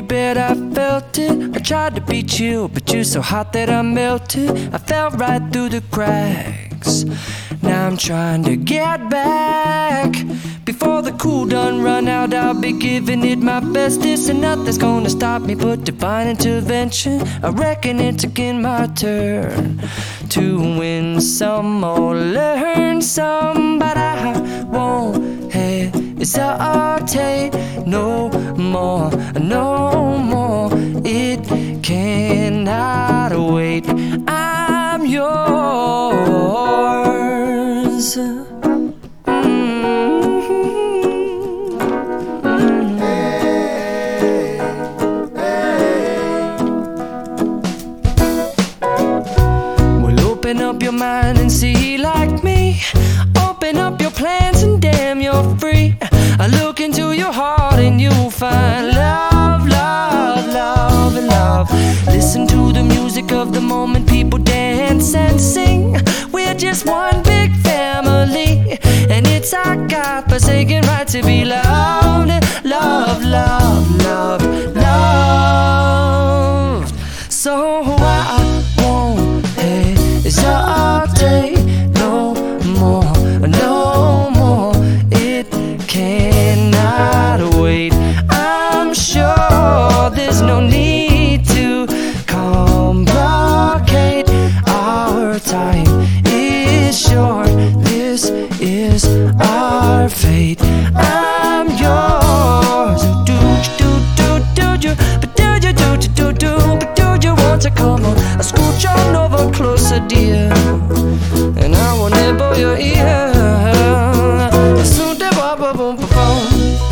bet I felt it. I tried to be chill, but you're so hot that I melted. I fell right through the cracks. Now I'm trying to get back. Before the cool done run out, I'll be giving it my bestest, and nothing's gonna stop me but divine intervention. I reckon it's again my turn to win some or learn some, but I won't hesitate no more, no more. It cannot wait. I'm yours. Open up your mind and see like me. Open up your plans and damn, you're free. I look into your heart and you'll find love, love, love, and love. Listen to the music of the moment, people dance and sing. We're just one big family, and it's our God-forsaken right to be loved. Love, love, love, love. So I won't hesitate no more, no more. It cannot wait. I'm sure there's no need to complicate. Our time is short. This is our fate. I'm yours. Do you, but do you, but do you want to come on? I scooch on over closer, dear, and I will nibble your ear. Soon to boom, boom, boom, boom.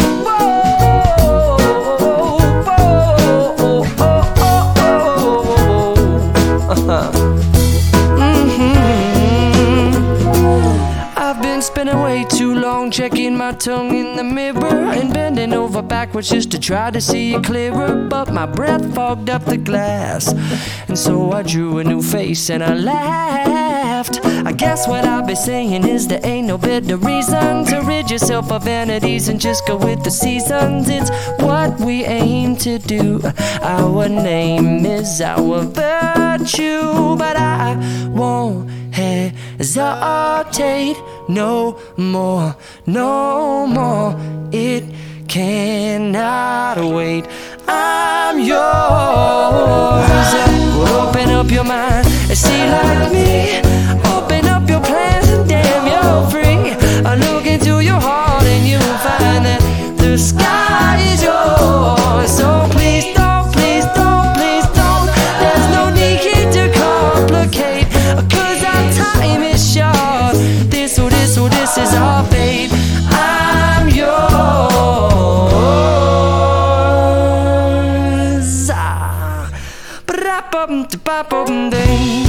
I've been spending way too long checking my tongue in the mirror and bending over backwards just to try to see it clearer, but my breath fogged up the glass, and so I drew a new face and I laughed. I guess what I'll be saying is there ain't no better reason to rid yourself of vanities and just go with the seasons. It's what we aim to do. Our name is our virtue, but I won't hesitate no more, no more. It cannot wait. I'm yours. Well, open up your mind and see like me. Open up your plans and damn, you're free. I look into your heart and you'll find that the sky is yours. So please don't, please don't, please don't. There's no need here to complicate, 'cause our time is short. This is our fate. I'm yours. Ba-da-bum-da-ba-bum-ding.